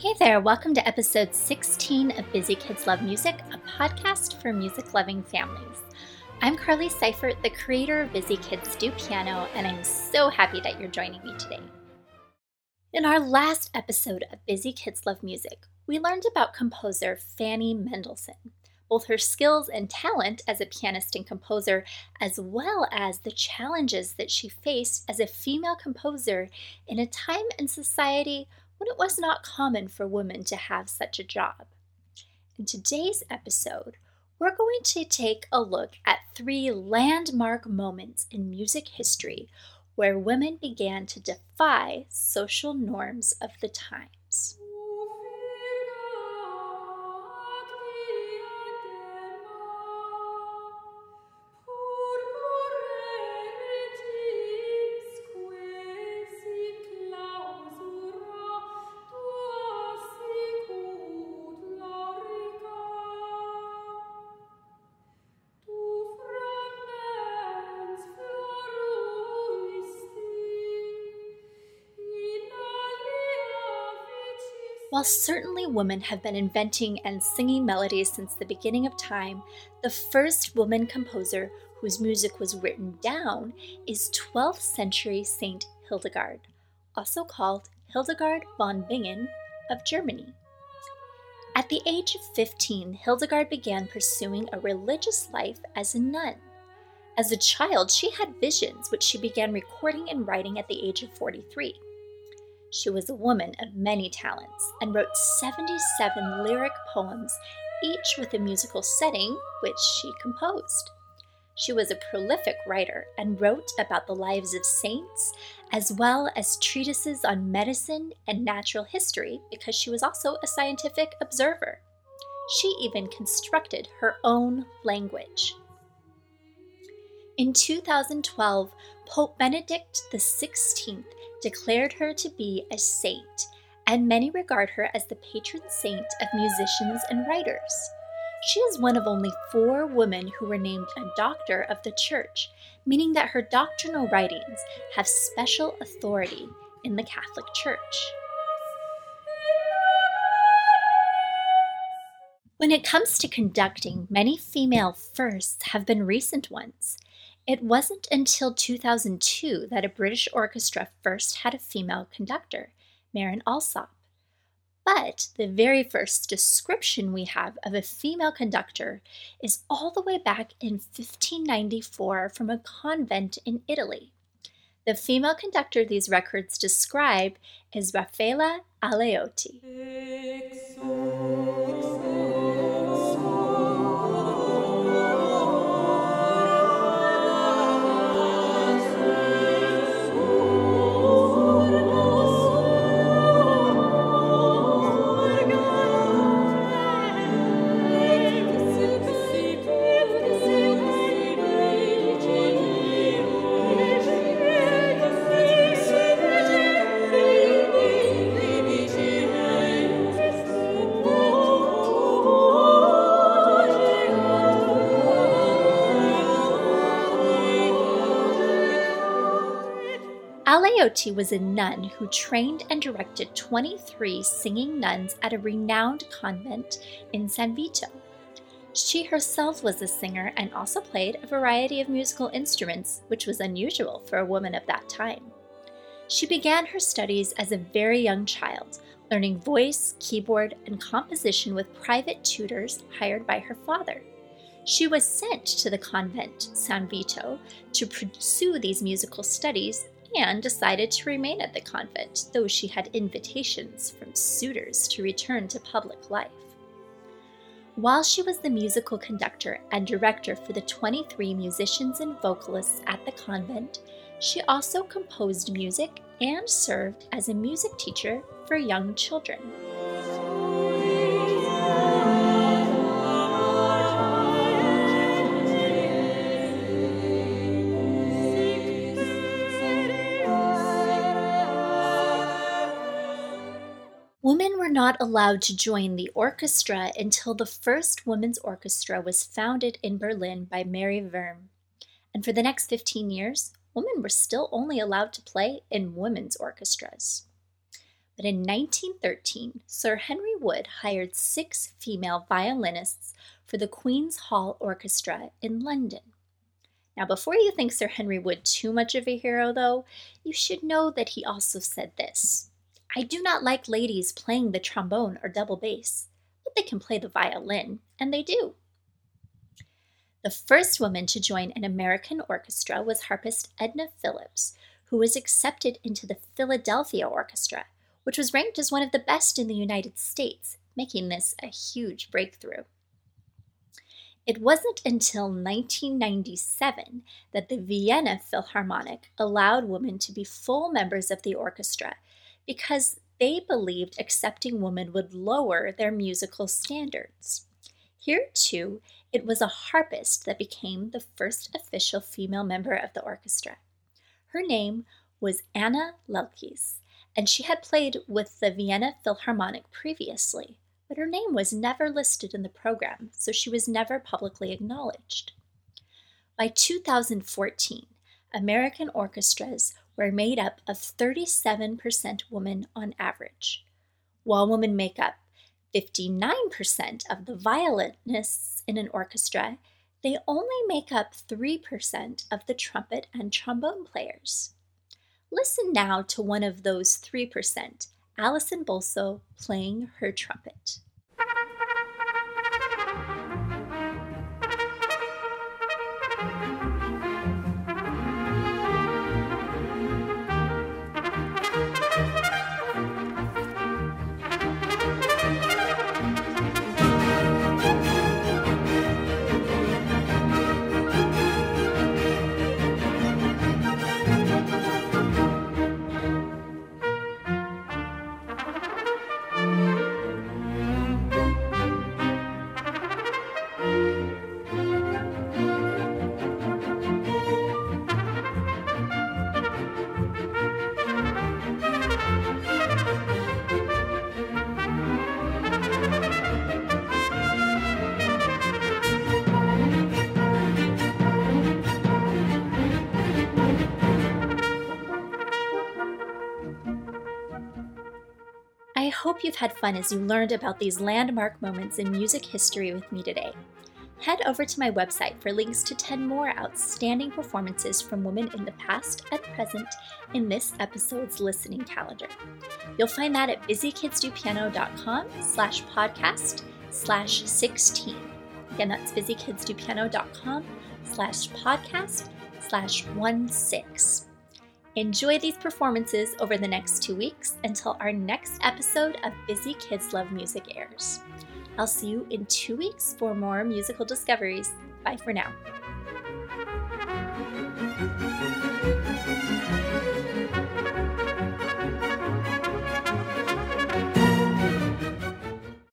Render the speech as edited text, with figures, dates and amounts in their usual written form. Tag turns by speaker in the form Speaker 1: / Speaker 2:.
Speaker 1: Hey there, welcome to episode 16 of Busy Kids Love Music, a podcast for music-loving families. I'm Carly Seifert, the creator of Busy Kids Do Piano, and I'm so happy that you're joining me today. In our last episode of Busy Kids Love Music, we learned about composer Fanny Mendelssohn, both her skills and talent as a pianist and composer, as well as the challenges that she faced as a female composer in a time and society when it was not common for women to have such a job. In today's episode, we're going to take a look at 3 landmark moments in music history where women began to defy social norms of the times. While certainly women have been inventing and singing melodies since the beginning of time, the first woman composer whose music was written down is 12th century Saint Hildegard, also called Hildegard von Bingen of Germany. At the age of 15, Hildegard began pursuing a religious life as a nun. As a child, she had visions which she began recording and writing at the age of 43. She was a woman of many talents and wrote 77 lyric poems, each with a musical setting which she composed. She was a prolific writer and wrote about the lives of saints, as well as treatises on medicine and natural history because she was also a scientific observer. She even constructed her own language. In 2012, Pope Benedict XVI declared her to be a saint, and many regard her as the patron saint of musicians and writers. She is one of only 4 women who were named a doctor of the Church, meaning that her doctrinal writings have special authority in the Catholic Church. When it comes to conducting, many female firsts have been recent ones. It wasn't until 2002 that a British orchestra first had a female conductor, Maren Alsop. But the very first description we have of a female conductor is all the way back in 1594 from a convent in Italy. The female conductor these records describe is Raffaella Aleotti. Aleotti was a nun who trained and directed 23 singing nuns at a renowned convent in San Vito. She herself was a singer and also played a variety of musical instruments, which was unusual for a woman of that time. She began her studies as a very young child, learning voice, keyboard, and composition with private tutors hired by her father. She was sent to the convent, San Vito, to pursue these musical studies and decided to remain at the convent, though she had invitations from suitors to return to public life. While she was the musical conductor and director for the 23 musicians and vocalists at the convent, she also composed music and served as a music teacher for young children. Women were not allowed to join the orchestra until the first women's orchestra was founded in Berlin by Mary Wurm. And for the next 15 years, women were still only allowed to play in women's orchestras. But in 1913, Sir Henry Wood hired 6 female violinists for the Queen's Hall Orchestra in London. Now, before you think Sir Henry Wood too much of a hero, though, you should know that he also said this: "I do not like ladies playing the trombone or double bass, but they can play the violin," and they do. The first woman to join an American orchestra was harpist Edna Phillips, who was accepted into the Philadelphia Orchestra, which was ranked as one of the best in the United States, making this a huge breakthrough. It wasn't until 1997 that the Vienna Philharmonic allowed women to be full members of the orchestra because they believed accepting women would lower their musical standards. Here, too, it was a harpist that became the first official female member of the orchestra. Her name was Anna Lelkes, and she had played with the Vienna Philharmonic previously, but her name was never listed in the program, so she was never publicly acknowledged. By 2014, American orchestras were made up of 37% women on average. While women make up 59% of the violinists in an orchestra, they only make up 3% of the trumpet and trombone players. Listen now to one of those 3%, Alison Bolso playing her trumpet. I hope you've had fun as you learned about these landmark moments in music history with me today. Head over to my website for links to 10 more outstanding performances from women in the past and present in this episode's listening calendar. You'll find that at busykidsdopiano.com/podcast/16. Again, that's busykidsdopiano.com/podcast/16. Enjoy these performances over the next 2 weeks until our next episode of Busy Kids Love Music airs. I'll see you in 2 weeks for more musical discoveries. Bye for now.